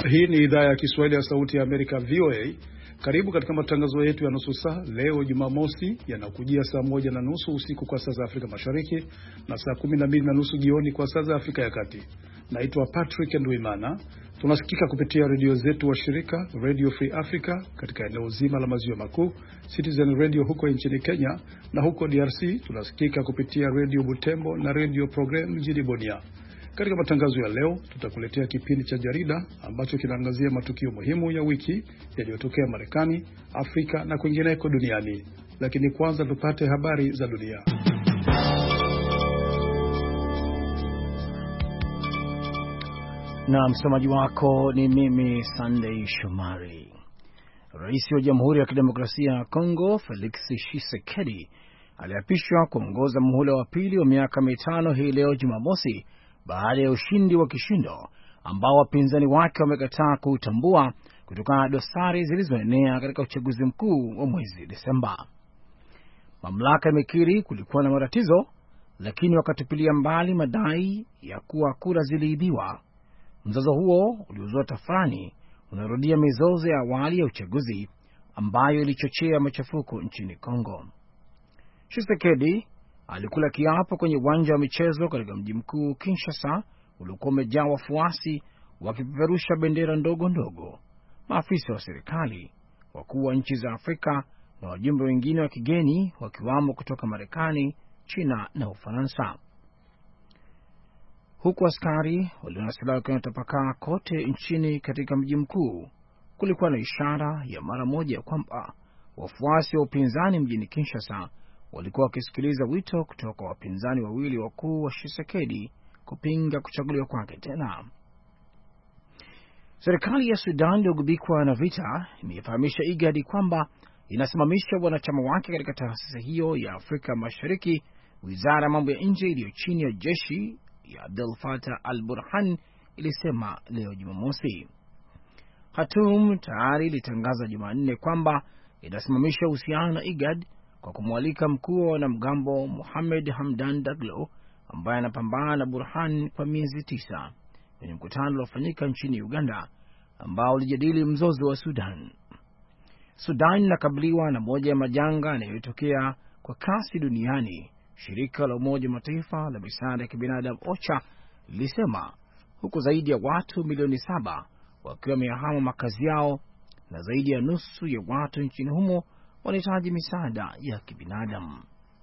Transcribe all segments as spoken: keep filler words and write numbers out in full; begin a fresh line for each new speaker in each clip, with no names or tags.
Hii ni idhaa ya Kiswahili ya Sauti ya Amerika, V O A. Karibu katika matangazo yetu ya nusu saa leo Jumamosi, yanakujia saa moja na nusu usiku kwa saa za Afrika Mashariki na saa kumi na mbili na nusu jioni kwa saa za Afrika ya Kati. Naitwa Patrick Ndwimana. Tunasikika kupitia redio zetu wa shirika Radio Free Africa katika eneo zima la maziwa makuu, Citizen Radio huko nchini Kenya, na huko D R C tunasikika kupitia Radio Butembo na Radio Program mjini Bunia. Katika matangazo ya leo tutakuletea kipindi cha jarida ambacho kinaangazia matukio muhimu ya wiki yaliyotokea Marekani, Afrika na kwingineko duniani. Lakini kwanza tupate habari za dunia.
Na msomaji wako ni mimi Sunday Shomari. Rais wa Jamhuri ya Kidemokrasia ya Kongo Felix Tshisekedi aliapishwa kuongoza muhula wa pili wa miaka mitano hii leo Jumamosi, baada ya ushindi wa kishindo ambao wapinzani wake wamekataa kuutambua kutokana na dosari zilizoenea katika uchaguzi mkuu wa mwezi Desemba. Mamlaka imekiri kulikuwa na matatizo, lakini wakatupilia mbali madai ya kuwa kura ziliibiwa. Mzozo huo uliozua tafrani unarudia mizozo ya awali ya uchaguzi ambayo ilichochea machafuko nchini Kongo. Tshisekedi alikula kiapo kwenye uwanja wa michezo katika mji mkuu Kinshasa, uliokuwa umejaa wafuasi wakipeperusha bendera ndogo ndogo. Maafisa wa serikali, wakuu wa nchi za Afrika na wajumbe wengine wa kigeni wakiwamo kutoka Marekani, China na Ufaransa. Huku askari waliona silaha wakiwa wanatapakaa kote nchini katika mji mkuu, kulikuwa na ishara ya mara moja kwamba wafuasi wa upinzani mjini Kinshasa walikuwa wakisikiliza wito kutoka wapinzani wawili wakuu wa Tshisekedi kupinga kuchaguliwa kwake tena. Serikali ya Sudan iliyogubikwa na vita imefahamisha IGAD kwamba inasimamisha wanachama wake katika taasisi hiyo ya Afrika Mashariki. Wizara ya mambo ya nje iliyo chini ya jeshi ya Abdel Fattah al-Burhan ilisema leo Jumamosi. Khartoum tayari ilitangaza Jumanne kwamba inasimamisha uhusiano na IGAD kwa kumwalika mkuu wa wanamgambo Mohamed Hamdan Daglo ambaye anapambana na Burhan kwa miezi tisa kwenye mkutano uliofanyika nchini Uganda ambao ulijadili mzozo wa Sudan. Sudan inakabiliwa na moja ya majanga yanayotokea kwa kasi duniani, shirika la Umoja wa Mataifa la misaada ya kibinadamu OCHA lilisema, huku zaidi ya watu milioni saba wakiwa wamehama makazi yao na zaidi ya nusu ya watu nchini humo wanahitaji misaada ya kibinadamu.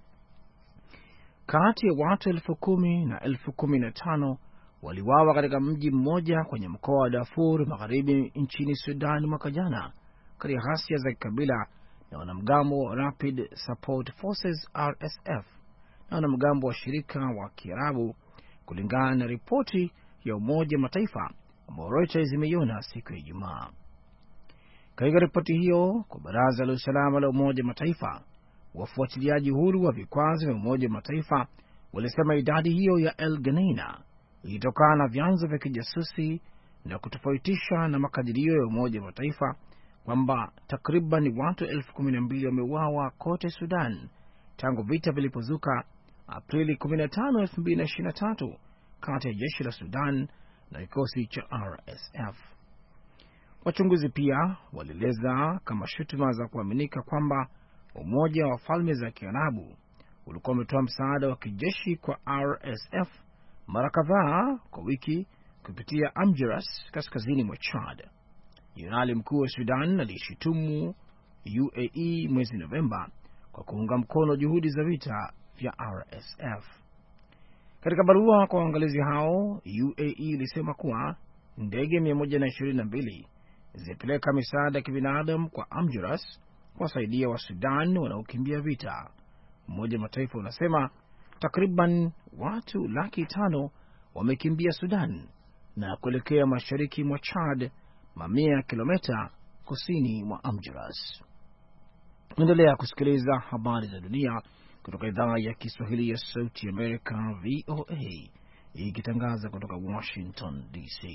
Kati ya watu elfu kumi na elfu kumi na tano waliwawa katika mji mmoja kwenye mkoa wa Darfur magharibi nchini Sudan mwaka jana katika ghasia za kikabila na wanamgambo Rapid Support Forces R S F na wanamgambo wa shirika wa Kiarabu, kulingana na ripoti ya Umoja Mataifa ambayo Reuters imeiona siku ya Ijumaa. Katika ripoti hiyo kwa Baraza la Usalama la Umoja Mataifa, wafuatiliaji huru wa vikwazo vya Umoja Mataifa walisema idadi hiyo ya El Geneina ilitokana na vyanzo vya kijasusi na kutofautisha na makadirio ya Umoja Mataifa kwamba takriban watu elfu kumi na mbili wameuawa kote Sudan tangu vita vilipozuka Aprili kumi na tano, elfu mbili na ishirini na tatu kati ya jeshi la Sudan na kikosi cha R S F. Wachunguzi pia walieleza kama shutuma za kuaminika kwamba Umoja wa Falme za Kiarabu ulikuwa umetoa msaada wa kijeshi kwa R S F mara kadhaa kwa wiki kupitia Amjiras kaskazini mwa Chad. Jenerali mkuu wa Sudan alishutumu U A E mwezi Novemba kwa kuunga mkono juhudi za vita vya R S F. Katika barua kwa waangalizi hao, U A E ilisema kuwa ndege mia moja na ishirini na mbili zilipeleka misaada ya kibinadamu kwa Amjiras kuwasaidia wa Sudan wanaokimbia vita. Umoja Mataifa unasema takriban watu laki tano wamekimbia Sudan na kuelekea mashariki mwa Chad, mamia ya kilomita kusini mwa Amjiras. Endelea kusikiliza habari za dunia kutoka idhaa ya Kiswahili ya Sauti ya Amerika, V O A, ikitangaza kutoka Washington D C.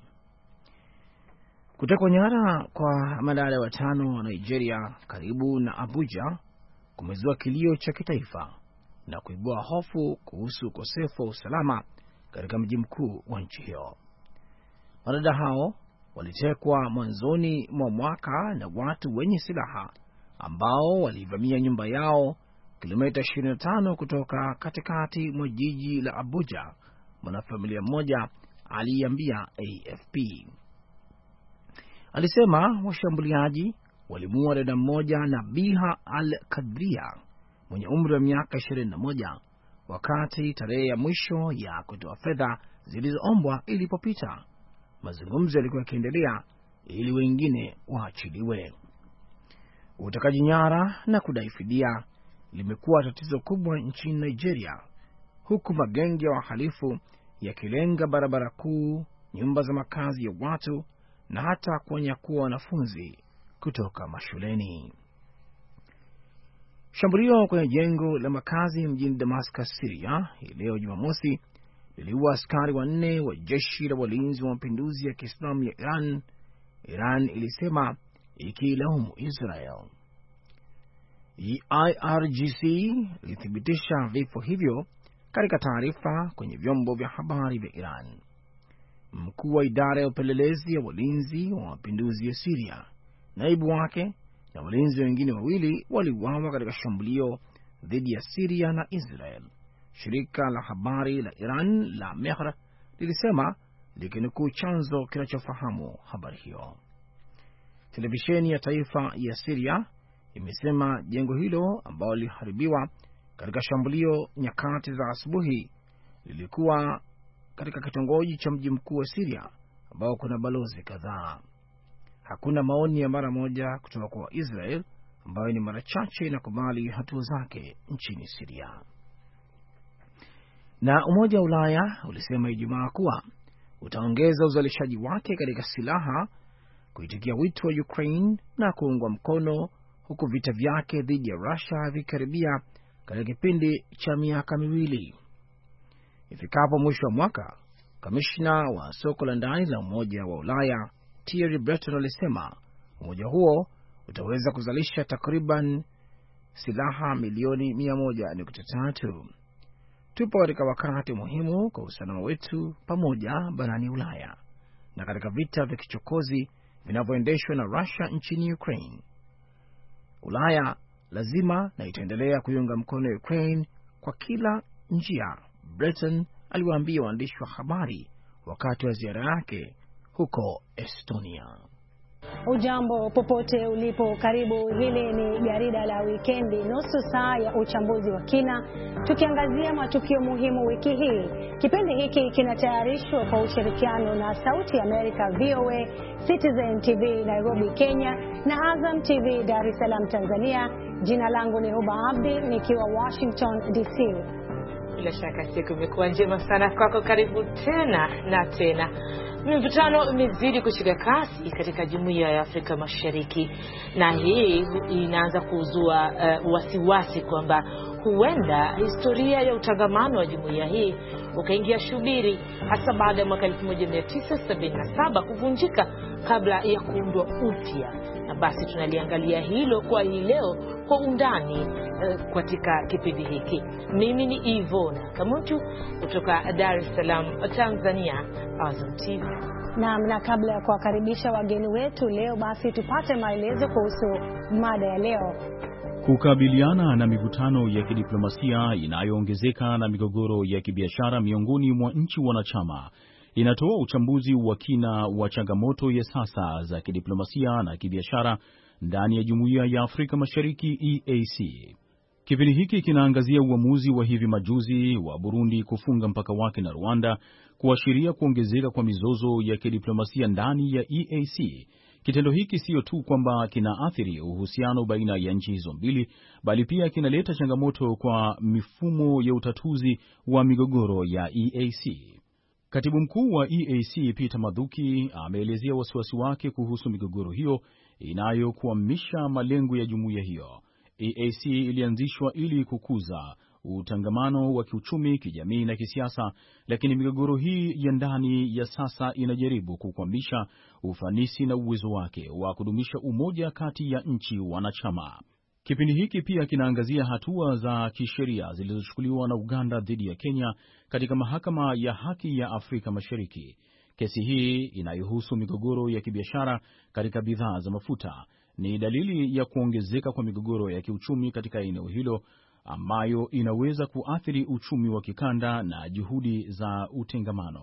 Kutekwa nyara kwa madada watano wa Nigeria karibu na Abuja kumezua kilio cha kitaifa na kuibua hofu kuhusu ukosefu wa usalama katika mji mkuu wa nchi hiyo. Madada hao walitekwa mwanzoni mwa mwaka na watu wenye silaha ambao walivamia nyumba yao kilomita ishirini na tano kutoka katikati mwa jiji la Abuja, mwanafamilia mmoja aliambia A F P. Alisema washambuliaji walimuua dada mmoja Nabiha Al-Kadria mwenye umri wa miaka ishirini na moja wakati tarehe ya mwisho ya kutoa fedha zilizoombwa ilipopita. Mazungumzo yalikuwa yakiendelea ili wengine waachiliwe. Utekaji nyara na kudai fidia limekuwa tatizo kubwa nchini Nigeria, huku magenge ya wahalifu yakilenga barabara kuu, nyumba za makazi ya watu na hata kuwanyakua wanafunzi kutoka mashuleni. Shambulio kwenye jengo la makazi mjini Damascus, Syria, leo Jumamosi liliua askari wanne wa jeshi la walinzi wa mapinduzi ya Kiislamu ya Iran, Iran ilisema ikilaumu Israel. I R G C ilithibitisha vifo hivyo katika taarifa kwenye vyombo vya habari vya Iran. Mkuu wa idara ya upelelezi ya walinzi wa mapinduzi ya Syria, naibu wake na walinzi wengine wawili waliuawa katika shambulio dhidi ya Syria na Israel, shirika la habari la Iran la Mehr lilisema likinukuu chanzo kinachofahamu habari hiyo. Televisheni ya taifa ya Syria imesema jengo hilo ambalo liliharibiwa katika shambulio nyakati za asubuhi lilikuwa katika kitongoji cha mji mkuu wa Syria ambao kuna balozi kadhaa. Hakuna maoni ya mara moja kutoka kwa Israel ambayo ni mara chache inakubali hatua zake nchini Syria. Na Umoja wa Ulaya ulisema Ijumaa kuwa utaongeza uzalishaji wake katika silaha kuitikia wito wa Ukraine na kuungwa mkono huku vita vyake dhidi ya Russia vikaribia katika kipindi cha miaka miwili. Ifikapo mwisho wa mwaka, kamishna wa soko la ndani la Umoja wa Ulaya Thierry Breton alisema umoja huo utaweza kuzalisha takriban silaha milioni mia moja nukta tatu. Tupo katika wakati muhimu kwa usalama wetu pamoja barani Ulaya na katika vita vya kichokozi vinavyoendeshwa na Russia nchini Ukraine. Ulaya lazima na itaendelea kuiunga mkono Ukraine kwa kila njia, Breton aliwaambia waandishi wa habari wakati wa ziara yake huko Estonia.
Ujambo popote ulipo, karibu. Hili ni jarida la wikendi, nusu saa ya uchambuzi wa kina, tukiangazia matukio muhimu wiki hii. Kipindi hiki kinatayarishwa kwa ushirikiano na Sauti ya Amerika V O A, Citizen T V Nairobi Kenya na Azam T V Dar es Salaam Tanzania. Jina langu ni Huba Abdi nikiwa Washington D C.
Bila shaka siku imekuwa njema sana kwako, karibu tena na tena. Mivutano imezidi kushika kasi katika Jumuiya ya Afrika Mashariki, na hii inaanza kuzua uh, wasiwasi kwamba huenda historia ya utangamano wa jumuiya hii ukaingia shubiri, hasa baada ya mwaka elfu moja mia tisa sabini na saba kuvunjika kabla ya kuundwa upya. Na basi tunaliangalia hilo kwa hii leo kwa undani uh, katika kipindi hiki. Mimi ni Ivona Kamutu kutoka Dar es Salaam Tanzania, Azam T V.
Na na kabla ya kuwakaribisha wageni wetu leo, basi tupate maelezo kuhusu mada ya leo.
Kukabiliana na mivutano ya kidiplomasia inayoongezeka na migogoro ya kibiashara miongoni mwa nchi wanachama, inatoa uchambuzi wa kina wa changamoto ya sasa za kidiplomasia na kibiashara ndani ya Jumuiya ya Afrika Mashariki E A C. Kipindi hiki kinaangazia uamuzi wa hivi majuzi wa Burundi kufunga mpaka wake na Rwanda, kuashiria kuongezeka kwa mizozo ya kidiplomasia ndani ya E A C. Kitendo hiki sio tu kwamba kinaathiri uhusiano baina ya nchi hizo mbili, bali pia kinaleta changamoto kwa mifumo ya utatuzi wa migogoro ya E A C. Katibu mkuu wa E A C Peter Mathuki ameelezea wasiwasi wake kuhusu migogoro hiyo inayokwamisha malengo ya jumuiya hiyo. E A C ilianzishwa ili kukuza utangamano wa kiuchumi, kijamii na kisiasa, lakini migogoro hii ya ndani ya sasa inajaribu kukwamisha ufanisi na uwezo wake wa kudumisha umoja kati ya nchi wanachama. Kipindi hiki pia kinaangazia hatua za kisheria zilizochukuliwa na Uganda dhidi ya Kenya katika Mahakama ya Haki ya Afrika Mashariki. Kesi hii inayohusu migogoro ya kibiashara katika bidhaa za mafuta ni dalili ya kuongezeka kwa migogoro ya kiuchumi katika eneo hilo ambayo inaweza kuathiri uchumi wa kikanda na juhudi za utengamano.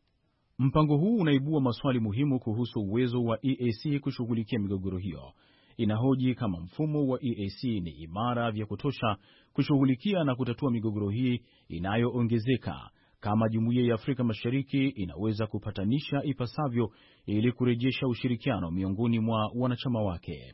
Mpango huu unaibua maswali muhimu kuhusu uwezo wa E A C kushughulikia migogoro hiyo. Inahoji kama mfumo wa E A C ni imara vya kutosha kushughulikia na kutatua migogoro hii inayoongezeka, kama Jumuiya ya Afrika Mashariki inaweza kupatanisha ipasavyo ili kurejesha ushirikiano miongoni mwa wanachama wake.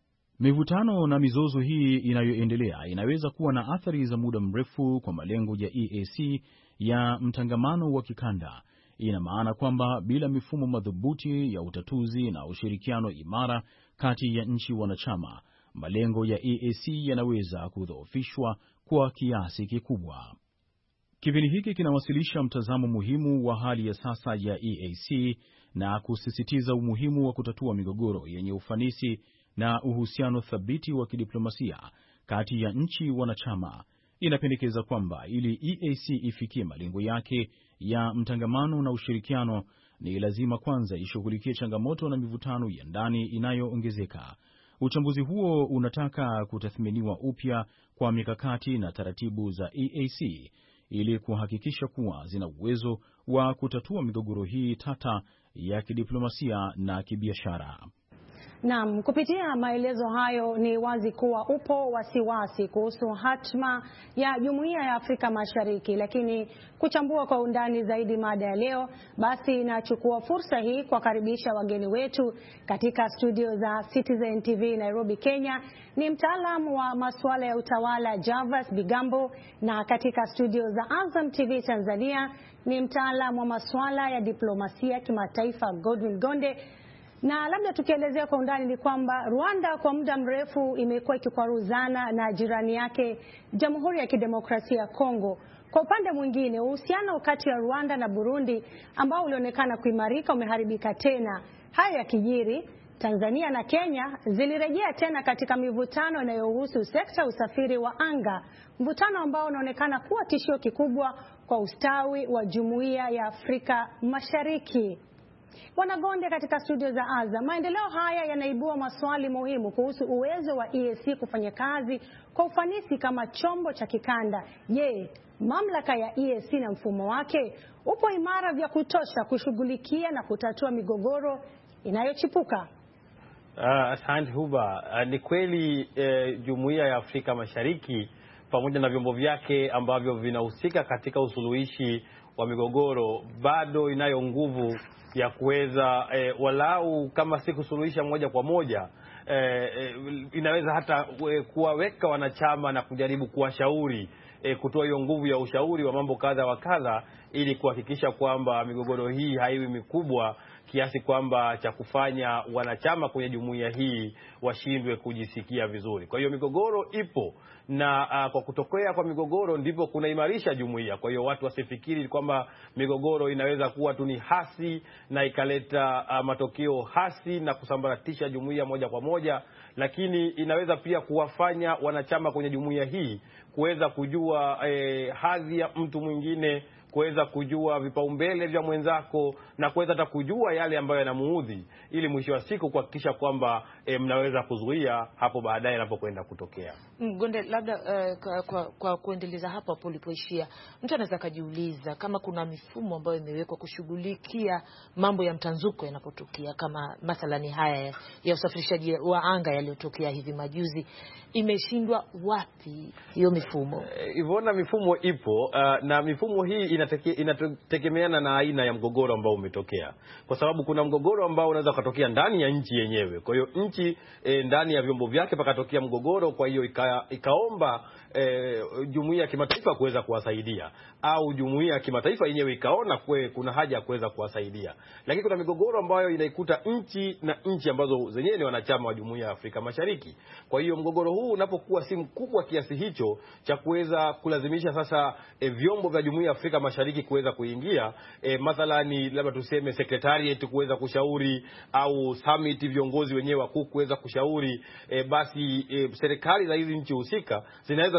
Mivutano na mizozo hii inayoendelea inaweza kuwa na athari za muda mrefu kwa malengo ya E A C ya mtangamano wa kikanda. Ina maana kwamba bila mifumo madhubuti ya utatuzi na ushirikiano imara kati ya nchi wanachama, malengo ya E A C yanaweza kudhoofishwa kwa kiasi kikubwa. Kipindi hiki kinawasilisha mtazamo muhimu wa hali ya sasa ya E A C na kusisitiza umuhimu wa kutatua migogoro yenye ufanisi na uhusiano thabiti wa kidiplomasia kati ya nchi wanachama. Inapendekeza kwamba ili E A C ifikie malengo yake ya mtangamano na ushirikiano, ni lazima kwanza ishughulikie changamoto na mivutano ya ndani inayoongezeka. Uchambuzi huo unataka kutathminiwa upya kwa mikakati na taratibu za E A C ili kuhakikisha kuwa zina uwezo wa kutatua migogoro hii tata ya kidiplomasia na kibiashara.
Naam, kupitia maelezo hayo ni wazi kuwa upo wasiwasi kuhusu hatma ya Jumuiya ya Afrika Mashariki, lakini kuchambua kwa undani zaidi mada ya leo, basi nachukua fursa hii kuwakaribisha wageni wetu katika studio za Citizen T V Nairobi, Kenya. Ni mtaalamu wa masuala ya utawala Javas Bigambo, na katika studio za Azam T V Tanzania ni mtaalamu wa masuala ya diplomasia kimataifa Godwin Gonde. Na labda tukielezea kwa undani ni kwamba Rwanda kwa muda mrefu imekuwa ikikwaruzana na jirani yake Jamhuri ya Kidemokrasia ya Kongo. Kwa upande mwingine, uhusiano kati ya Rwanda na Burundi ambao ulionekana kuimarika umeharibika tena. Haya yakijiri, Tanzania na Kenya zilirejea tena katika mivutano inayohusu sekta ya usafiri wa anga, mvutano ambao unaonekana kuwa tishio kikubwa kwa ustawi wa Jumuiya ya Afrika Mashariki. Bwana Gonde, katika studio za Azam, maendeleo haya yanaibua maswali muhimu kuhusu uwezo wa E A C kufanya kazi kwa ufanisi kama chombo cha kikanda. Je, mamlaka ya E A C na mfumo wake upo imara vya kutosha kushughulikia na kutatua migogoro inayochipuka?
Uh, asante Huba. Uh, ni kweli uh, Jumuiya ya Afrika Mashariki pamoja na vyombo vyake ambavyo vinahusika katika usuluhishi wa migogoro bado inayo nguvu ya kuweza e, walau kama si kusuluhisha moja kwa moja e, e, inaweza hata e, kuwaweka wanachama na kujaribu kuwashauri e, kutoa hiyo nguvu ya ushauri wa mambo kadha wa kadha ili kuhakikisha kwamba migogoro hii haiwi mikubwa kiasi kwamba cha kufanya wanachama kwenye jumuiya hii washindwe kujisikia vizuri. Kwa hiyo migogoro ipo na uh, kwa kutokea kwa migogoro ndipo kunaimarisha jumuiya. Kwa hiyo watu wasifikiri kwamba migogoro inaweza kuwa tu ni hasi na ikaleta uh, matokeo hasi na kusambaratisha jumuiya moja kwa moja, lakini inaweza pia kuwafanya wanachama kwenye jumuiya hii kuweza kujua eh, hadhi ya mtu mwingine, kuweza kujua vipaumbele vya mwenzako na kuweza hata kujua yale ambayo yanamuudhi, ili mwisho wa siku kuhakikisha kwamba e, mnaweza kuzuia hapo baadaye inapokwenda kutokea.
Gonde, labda uh, kwa, kwa, kwa kuendeleza hapo hapo ulipoishia, mtu anaweza kujiuliza kama kuna mifumo ambayo imewekwa kushughulikia mambo ya mtanzuko yanapotokea, kama mathalani haya ya usafirishaji wa anga yaliyotokea hivi majuzi. Imeshindwa wapi hiyo mifumo?
Ivona, mifumo ipo uh, na mifumo hii inateke, inategemeana na aina ya mgogoro ambao umetokea, kwa sababu kuna mgogoro ambao unaweza kutokea ndani ya nchi yenyewe. Kwa hiyo nchi e, ndani ya vyombo vyake pakatokea mgogoro, kwa hiyo ika, ikaomba e, jumuiya ya kimataifa kuweza kuwasaidia, au jumuiya ya kimataifa yenyewe ikaona kwe, kuna haja ya kuweza kuwasaidia. Lakini kuna migogoro ambayo inaikuta nchi na nchi ambazo zenyewe ni wanachama wa Jumuiya ya Afrika Mashariki. Kwa hiyo mgogoro huu unapokuwa si mkubwa kiasi hicho cha kuweza kulazimisha sasa e, vyombo vya Jumuiya ya Afrika Mashariki kuweza kuingia, e, mathalani labda tuseme secretariat kuweza kushauri, au summit viongozi wenyewe wakuu kuweza kushauri, e, basi e, serikali za hizi nchi husika zinaweza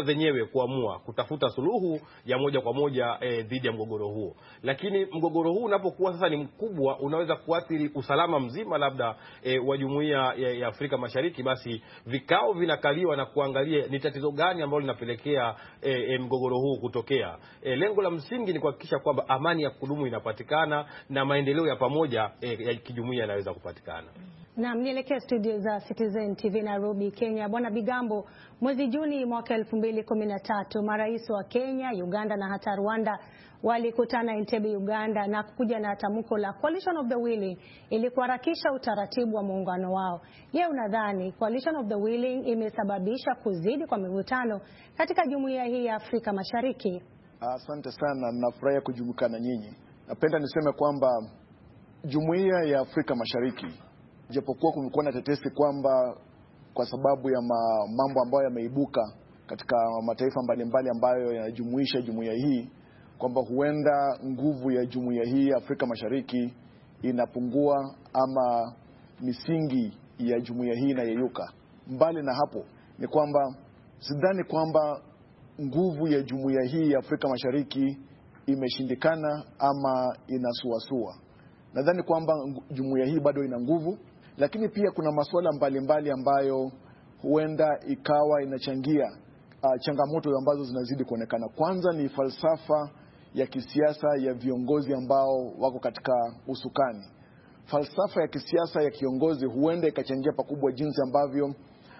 zenyewe kuamua kutafuta suluhu ya moja kwa moja eh, dhidi ya mgogoro huo. Lakini mgogoro huu unapokuwa sasa ni mkubwa, unaweza kuathiri usalama mzima labda eh, wa Jumuiya ya, ya Afrika Mashariki, basi vikao vinakaliwa na kuangalia ni tatizo gani ambalo linapelekea eh, eh, mgogoro huu kutokea. Eh, lengo la msingi ni kuhakikisha kwamba amani ya kudumu inapatikana na maendeleo ya pamoja eh, ya kijumuiya yanaweza kupatikana.
Na mnielekea studio za Citizen T V Nairobi, Kenya. Bwana Bigambo, mwezi Juni mwaka elfu mbili kumi na tatu marais wa Kenya, Uganda na hata Rwanda walikutana Entebbe, Uganda na kuja na tamko la Coalition of the Willing ili kuharakisha utaratibu wa muungano wao. Je, unadhani Coalition of the Willing imesababisha kuzidi kwa mivutano katika jumuiya hii ya Afrika Mashariki?
Asante sana, nafurahi kujumuika na nyinyi. Napenda niseme kwamba jumuiya ya Afrika Mashariki, japokuwa kumekuwa na tetesi kwamba kwa sababu ya ma, mambo ambayo yameibuka katika mataifa mbalimbali ambayo yanajumuisha jumuiya hii, kwamba huenda nguvu ya jumuiya hii ya Afrika Mashariki inapungua ama misingi ya jumuiya hii inayeyuka. Mbali na hapo ni kwamba sidhani kwamba nguvu ya jumuiya hii ya Afrika Mashariki imeshindikana ama inasuasua. Nadhani kwamba jumuiya hii bado ina nguvu, lakini pia kuna masuala mbalimbali ambayo huenda ikawa inachangia uh, changamoto ambazo zinazidi kuonekana. Kwanza ni falsafa ya kisiasa ya viongozi ambao wako katika usukani. Falsafa ya kisiasa ya kiongozi huenda ikachangia pakubwa jinsi ambavyo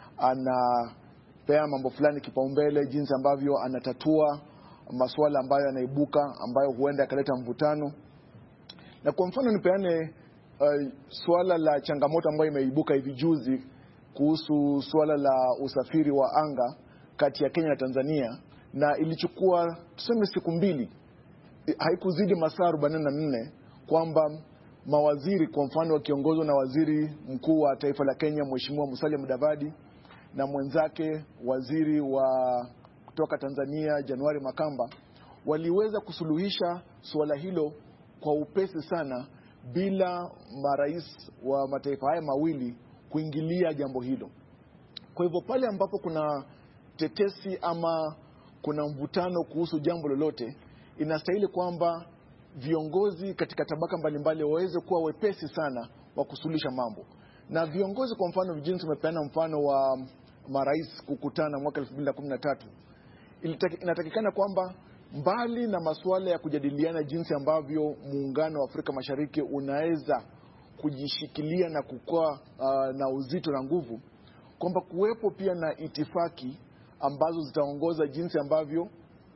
anapea mambo fulani kipaumbele, jinsi ambavyo anatatua masuala ambayo yanaibuka ambayo huenda yakaleta mvutano. Na kwa mfano nipeane uh, swala la changamoto ambayo imeibuka hivi juzi kuhusu swala la usafiri wa anga kati ya Kenya na Tanzania, na ilichukua tuseme siku mbili, haikuzidi masaa arobaini na nne, kwamba mawaziri, kwa mfano wakiongozwa na waziri mkuu wa taifa la Kenya Mheshimiwa Musalia Mudavadi na mwenzake waziri wa kutoka Tanzania January Makamba, waliweza kusuluhisha suala hilo kwa upesi sana bila marais wa mataifa haya mawili kuingilia jambo hilo. Kwa hivyo pale ambapo kuna tetesi ama kuna mvutano kuhusu jambo lolote, inastahili kwamba viongozi katika tabaka mbalimbali waweze kuwa wepesi sana wa kusuluhisha mambo. Na viongozi, kwa mfano jinsi tumepeana mfano wa marais kukutana mwaka elfu mbili kumi na tatu, inatakikana kwamba mbali na masuala ya kujadiliana jinsi ambavyo muungano wa Afrika Mashariki unaweza kujishikilia na kukua uh, na uzito na nguvu, kwamba kuwepo pia na itifaki ambazo zitaongoza jinsi ambavyo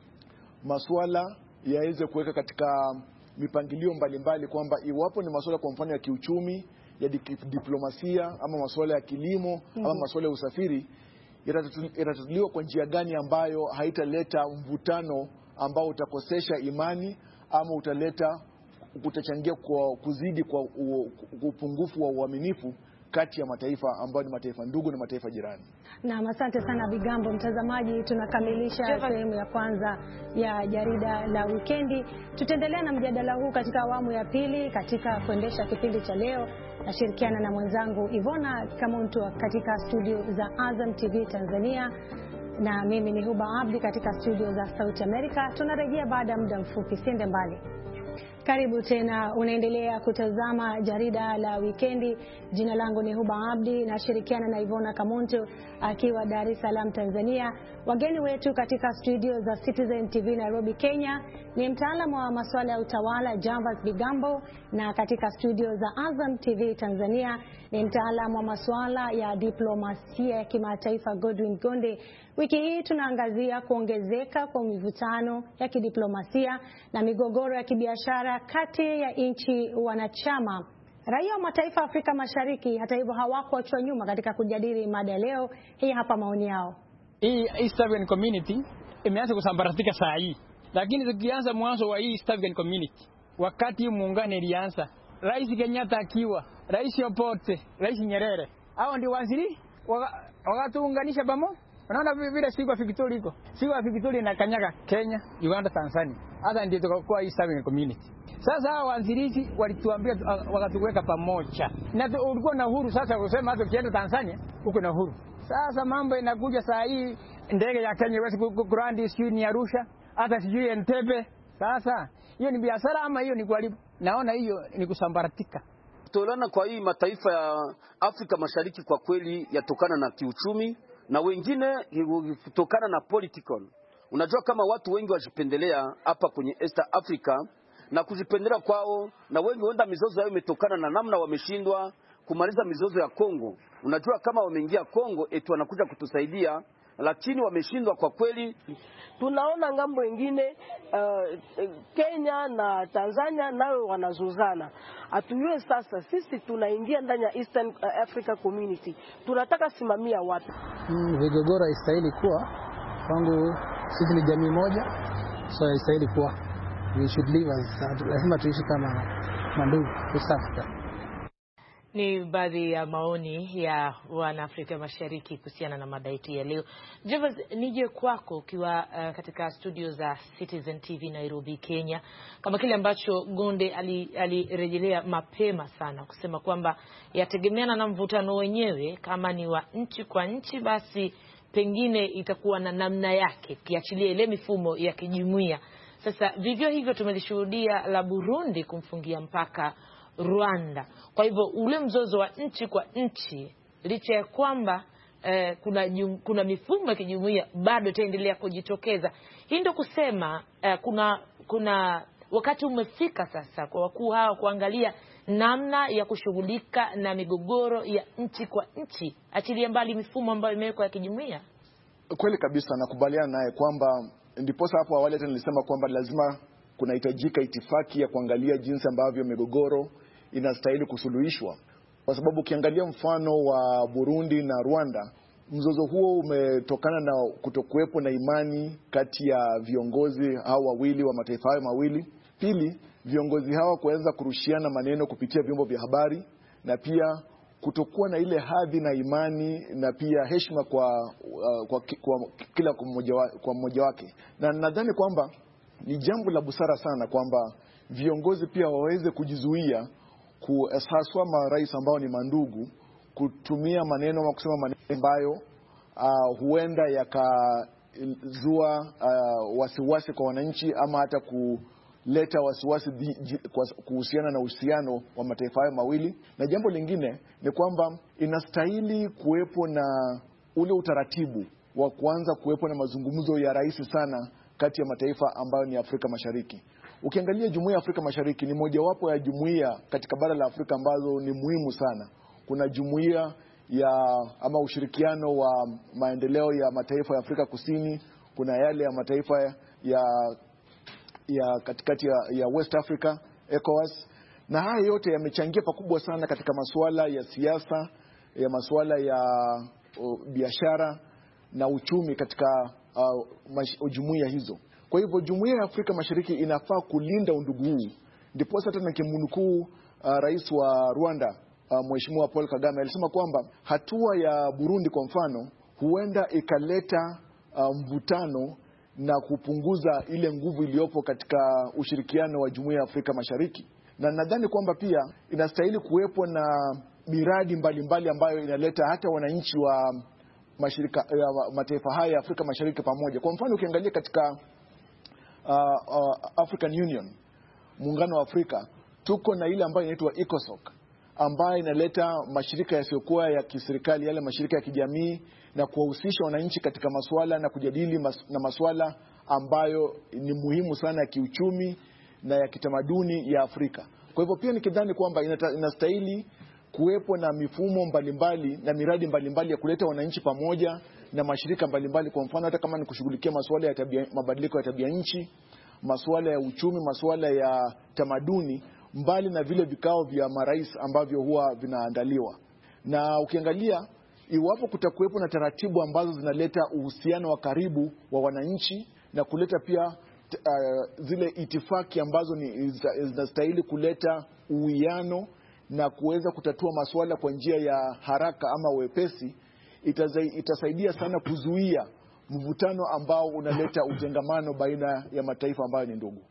masuala yaweze kuweka katika mipangilio mbalimbali, kwamba iwapo ni masuala kwa mfano ya kiuchumi, ya diplomasia ama masuala ya kilimo mm-hmm. ama masuala ya usafiri, itatatuliwa kwa njia gani ambayo haitaleta mvutano ambao utakosesha imani ama utaleta utachangia kwa kuzidi kwa upungufu wa uaminifu kati ya mataifa ambayo ni mataifa ndugu na mataifa jirani.
Na asante sana Bigambo. Mtazamaji, tunakamilisha sehemu ya kwanza ya jarida la wikendi. Tutaendelea na mjadala huu katika awamu ya pili. Katika kuendesha kipindi cha leo nashirikiana na mwenzangu Ivona Kamuntu katika studio za Azam T V Tanzania, na mimi ni Huba Abdi katika studio za Sauti Amerika. Tunarejea baada ya muda mfupi, siende mbali. Karibu tena, unaendelea kutazama jarida la wikendi. Jina langu ni Huba Abdi na shirikiana na Ivona Kamonto akiwa Dar es Salaam Tanzania. Wageni wetu katika studio za Citizen T V Nairobi Kenya ni mtaalamu wa masuala ya utawala Javas Bigambo, na katika studio za Azam T V Tanzania ni mtaalamu wa masuala ya diplomasia ya kimataifa Godwin Gonde. Wiki hii tunaangazia kuongezeka kwa mivutano ya kidiplomasia na migogoro ya kibiashara kati ya nchi wanachama. Raia wa mataifa ya Afrika Mashariki hata hivyo hawakuachwa nyuma katika kujadili mada leo. Hii hapa maoni yao.
Hii East African Community imeanza kusambaratika saa hii, lakini tukianza mwanzo wa hii East African Community, wakati muungano ilianza, Rais Kenyatta akiwa, Rais Obote, Rais Nyerere, hao ndio waziri wakatuunganisha pamoja. Unaona vile siku ya Victoria iko. Siku ya Victoria inakanyaga Kenya, Uganda, Tanzania. Hata ndio tukakuwa East African Community. Sasa hao waanzilishi walituambia wakatuweka pamoja. Na ulikuwa na uhuru sasa kusema hata ukienda Tanzania uko na uhuru. Sasa mambo inakuja saa hii ndege ya Kenya iweze kurandi sijui ni Arusha, hata sijui Entebbe. Sasa hiyo ni biashara ama hiyo ni kuharibu? Naona hiyo ni kusambaratika.
Tolana kwa hii mataifa ya Afrika Mashariki kwa kweli yatokana na kiuchumi na wengine kutokana na political. Unajua kama watu wengi wajipendelea hapa kwenye East Africa na kujipendelea kwao, na wengi wenda mizozo yao imetokana na namna wameshindwa kumaliza mizozo ya Kongo. Unajua kama wameingia Kongo eti wanakuja kutusaidia, lakini wameshindwa kwa kweli.
Tunaona ngambo ingine uh, Kenya na Tanzania nao wanazozana. Atujue sasa sisi tunaingia ndani ya Eastern Africa Community. Tunataka simamia wapi?
Mm, vigogoro istahili kuwa kwangu, sisi ni jamii moja, so istahili kuwa we should live as, lazima tuishi kama mandugu Afrika.
Ni baadhi ya maoni ya wana Afrika Mashariki kuhusiana na mada yetu ya leo. Jevas, nije kwako ukiwa uh, katika studio za Citizen T V Nairobi, Kenya. Kama kile ambacho Gonde alirejelea ali mapema sana kusema kwamba yategemeana na mvutano wenyewe, kama ni wa nchi kwa nchi basi pengine itakuwa na namna yake kiachilia ile mifumo ya kijumuiya. Sasa vivyo hivyo tumelishuhudia la Burundi kumfungia mpaka Rwanda. Kwa hivyo ule mzozo wa nchi kwa nchi, licha ya kwamba eh, kuna jum, kuna mifumo ya kijumuiya bado itaendelea kujitokeza. Hii ndio kusema eh, kuna kuna wakati umefika sasa kwa wakuu hao kuangalia namna ya kushughulika na migogoro ya nchi kwa nchi, achilia mbali mifumo ambayo imewekwa ya kijumuiya.
Kweli kabisa, nakubaliana naye kwamba ndiposa hapo awali hata nilisema kwamba lazima kunahitajika itifaki ya kuangalia jinsi ambavyo migogoro inastahili kusuluhishwa, kwa sababu ukiangalia mfano wa Burundi na Rwanda, mzozo huo umetokana na kutokuwepo na imani kati ya viongozi hao wawili wa mataifa hayo mawili. Pili, viongozi hawa kuanza kurushiana maneno kupitia vyombo vya habari, na pia kutokuwa na ile hadhi na imani na pia heshima kwa, uh, kwa, kwa kila mmoja wa, kwa mmoja wake. Na nadhani kwamba ni jambo la busara sana kwamba viongozi pia waweze kujizuia kuasaswa marais ambao ni mandugu kutumia maneno au kusema maneno ambayo uh, huenda yakazua uh, wasiwasi kwa wananchi ama hata kuleta wasiwasi kuhusiana na uhusiano wa mataifa hayo mawili. Na jambo lingine ni kwamba inastahili kuwepo na ule utaratibu wa kuanza kuwepo na mazungumzo ya rahisi sana kati ya mataifa ambayo ni Afrika Mashariki. Ukiangalia Jumuiya ya Afrika Mashariki ni mojawapo ya jumuiya katika bara la Afrika ambazo ni muhimu sana. Kuna jumuiya ya ama ushirikiano wa maendeleo ya mataifa ya Afrika Kusini, kuna yale ya mataifa ya ya katikati ya, ya West Africa, ECOWAS, na haya yote yamechangia pakubwa sana katika masuala ya siasa, ya masuala ya uh, biashara na uchumi katika uh, jumuiya hizo. Kwa hivyo Jumuiya ya Afrika Mashariki inafaa kulinda undugu huu. Ndipo sasa na kimnukuu uh, rais wa Rwanda uh, Mheshimiwa Paul Kagame alisema kwamba hatua ya Burundi kwa mfano huenda ikaleta uh, mvutano na kupunguza ile nguvu iliyopo katika ushirikiano wa Jumuiya ya Afrika Mashariki. Na nadhani kwamba pia inastahili kuwepo na miradi mbalimbali mbali ambayo inaleta hata wananchi wa mashirika ya mataifa haya ya Afrika Mashariki pamoja. Kwa mfano ukiangalia katika uh, uh, African Union, muungano wa Afrika, tuko na ile ambayo inaitwa ECOSOC ambayo inaleta mashirika yasiyokuwa ya kiserikali, yale mashirika ya kijamii, na kuwahusisha wananchi katika masuala na kujadili mas, na masuala ambayo ni muhimu sana ya kiuchumi na ya kitamaduni ya Afrika. Kwa hivyo pia nikidhani kwamba inastahili kuwepo na mifumo mbalimbali na miradi mbalimbali ya kuleta wananchi pamoja na mashirika mbalimbali. Kwa mfano hata kama ni kushughulikia masuala ya tabia, mabadiliko ya tabia nchi, masuala ya uchumi, masuala ya tamaduni, mbali na vile vikao vya marais ambavyo huwa vinaandaliwa. Na ukiangalia iwapo kutakuwepo na taratibu ambazo zinaleta uhusiano wa karibu wa wananchi na kuleta pia uh, zile itifaki ambazo ni zinastahili kuleta uwiano na kuweza kutatua masuala kwa njia ya haraka ama wepesi, itasaidia sana kuzuia mvutano ambao unaleta utengamano baina ya mataifa ambayo ni ndugu.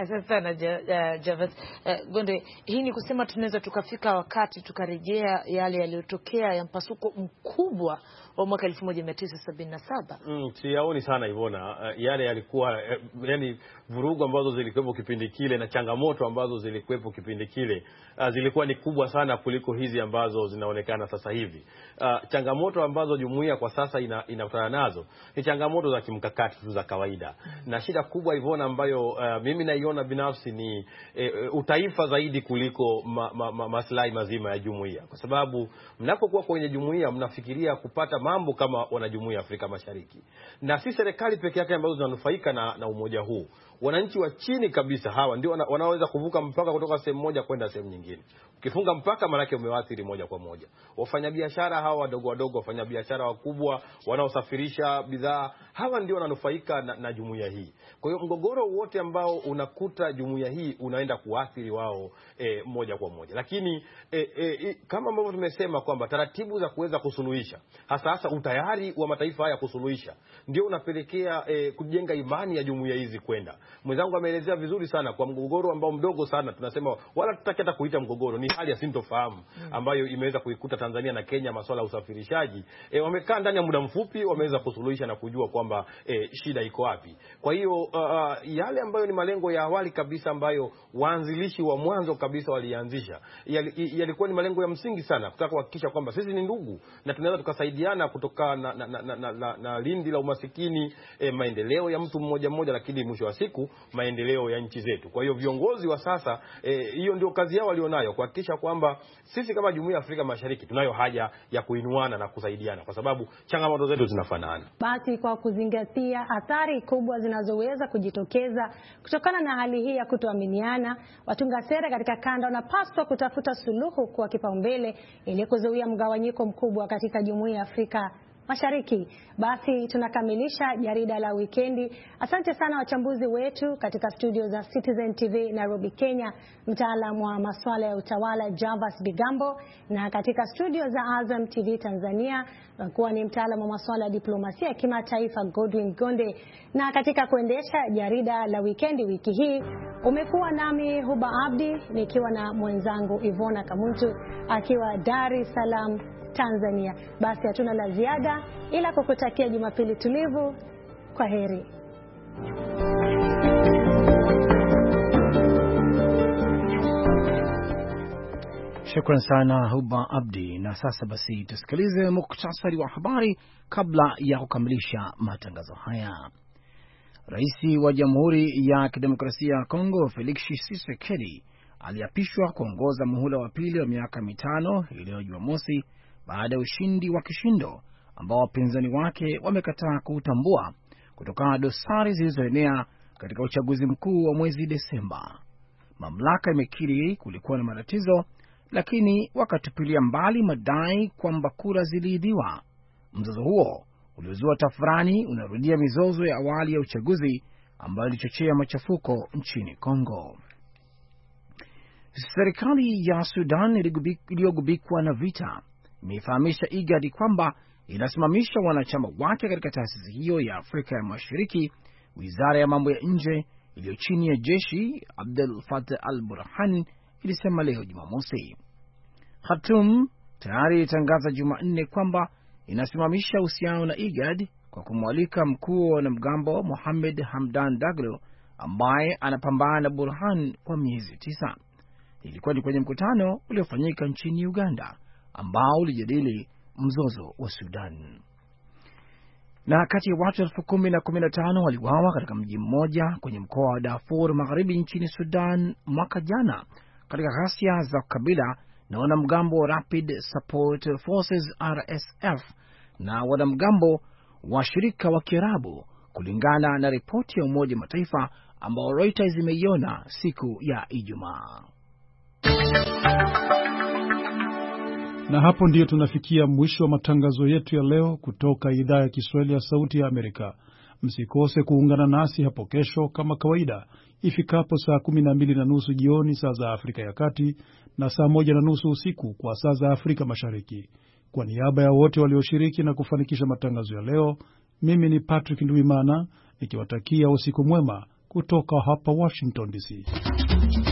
Asante sana Javas. Uh, Gonde, hii ni kusema tunaweza tukafika wakati tukarejea yale yaliyotokea ya mpasuko mkubwa wa mwaka elfu moja mia tisa sabini na saba.
Mm, siyaoni sana Ivona. Uh, yale yalikuwa uh, yani vurugu ambazo zilikuwepo kipindi kile na changamoto ambazo zilikuwepo kipindi kile uh, zilikuwa ni kubwa sana kuliko hizi ambazo zinaonekana sasa hivi. Uh, changamoto ambazo jumuiya kwa sasa ina, inakutana nazo ni changamoto za kimkakati tu za kawaida. Mm. Na shida kubwa Ivona ambayo uh, mimi naiona binafsi ni uh, utaifa zaidi kuliko ma, ma, ma, maslahi mazima ya jumuiya. Kwa sababu mnapokuwa kwenye jumuiya mnafikiria kupata mambo kama wanajumuiya Afrika Mashariki. Na si serikali peke yake ambazo zinanufaika na, na umoja huu. Wananchi wa chini kabisa hawa ndio wana, wanaweza kuvuka mpaka kutoka sehemu moja kwenda sehemu nyingine. Ukifunga mpaka maana yake umewaathiri moja kwa moja. Wafanyabiashara hawa wadogo wadogo, wafanyabiashara wakubwa wanaosafirisha bidhaa, hawa ndio wananufaika na, na jumuiya hii. Kwa hiyo mgogoro wote ambao unakuta jumuiya hii unaenda kuathiri wao e, moja kwa moja. Lakini e, e, kama ambavyo tumesema kwamba taratibu za kuweza kusuluhisha, hasa hasa utayari wa mataifa haya kusuluhisha, ndio unapelekea e, kujenga imani ya jumuiya hizi kwenda. Mwenzangu ameelezea vizuri sana kwa mgogoro ambao mdogo sana, tunasema wala tutaki hata kuita mgogoro, ni hali ya sintofahamu ambayo imeweza kuikuta Tanzania na Kenya masuala ya usafirishaji. E, wamekaa ndani ya muda mfupi wameweza kusuluhisha na kujua kwamba e, shida iko wapi. Kwa hiyo uh, yale ambayo ni malengo ya awali kabisa ambayo waanzilishi wa mwanzo kabisa walianzisha, yalikuwa ni malengo ya msingi sana, kutaka kuhakikisha kwamba sisi ni ndugu na tunaweza tukasaidiana kutoka na, na, na, na, na, na, na lindi la umasikini, e, maendeleo ya mtu mmoja mmoja, lakini mwisho wa siku maendeleo ya nchi zetu. Kwa hiyo viongozi wa sasa hiyo e, ndio kazi yao walionayo, kuhakikisha kwamba sisi kama Jumuiya ya Afrika Mashariki tunayo haja ya kuinuana na kusaidiana kwa sababu changamoto zetu zinafanana.
Basi kwa kuzingatia athari kubwa zinazoweza kujitokeza kutokana na hali hii ya kutoaminiana, watunga sera katika kanda wanapaswa kutafuta suluhu kwa kipaumbele ili kuzuia mgawanyiko mkubwa katika Jumuiya ya Afrika Mashariki. Basi tunakamilisha jarida la wikendi. Asante sana wachambuzi wetu katika studio za Citizen T V Nairobi, Kenya, mtaalamu wa masuala ya utawala Javas Bigambo, na katika studio za Azam T V Tanzania kuwa ni mtaalamu wa masuala ya diplomasia ya kimataifa Godwin Gonde, na katika kuendesha jarida la wikendi wiki hii umekuwa nami Huba Abdi nikiwa na mwenzangu Ivona Kamuntu akiwa Dar es Salaam, Tanzania. Basi hatuna la ziada ila kukutakia Jumapili tulivu. Kwa heri.
Shukran sana Huba Abdi. Na sasa basi tusikilize muktasari wa habari kabla ya kukamilisha matangazo haya. Rais wa Jamhuri ya Kidemokrasia ya Kongo Felix Tshisekedi aliapishwa kuongoza muhula wa pili wa miaka mitano leo Jumamosi baada ya ushindi wa kishindo ambao wapinzani wake wamekataa kuutambua kutokana na dosari zilizoenea katika uchaguzi mkuu wa mwezi Desemba. Mamlaka imekiri kulikuwa na matatizo, lakini wakatupilia mbali madai kwamba kura ziliibiwa. Mzozo huo uliozua tafrani unarudia mizozo ya awali ya uchaguzi ambayo ilichochea machafuko nchini Kongo. Serikali ya Sudan iliyogubikwa na vita imefahamisha IGAD kwamba inasimamisha wanachama wake katika taasisi hiyo ya Afrika ya Mashariki. Wizara ya mambo ya nje iliyo chini ya jeshi Abdel Fattah al-Burhan ilisema leo Jumamosi. Khartoum tayari ilitangaza Jumanne kwamba inasimamisha uhusiano na IGAD kwa kumwalika mkuu wa wanamgambo Mohamed Hamdan Daglo ambaye anapambana na Burhan kwa miezi tisa. Ilikuwa ni kwenye mkutano uliofanyika nchini Uganda ambao ulijadili mzozo wa Sudan. Na kati ya watu elfu kumi na kumi na tano waliuawa katika mji mmoja kwenye mkoa wa Darfur Magharibi nchini Sudan mwaka jana katika ghasia za kabila na wanamgambo wa Rapid Support Forces R S F na wanamgambo wa shirika wa Kiarabu, kulingana na ripoti ya Umoja Mataifa ambao Reuters imeiona siku ya Ijumaa.
Na hapo ndiyo tunafikia mwisho wa matangazo yetu ya leo kutoka idhaa ya Kiswahili ya Sauti ya Amerika. Msikose kuungana nasi hapo kesho kama kawaida ifikapo saa kumi na mbili na nusu jioni saa za Afrika ya Kati na saa moja na nusu usiku kwa saa za Afrika Mashariki. Kwa niaba ya wote walioshiriki na kufanikisha matangazo ya leo, mimi ni Patrick Nduimana nikiwatakia usiku mwema kutoka hapa Washington D C.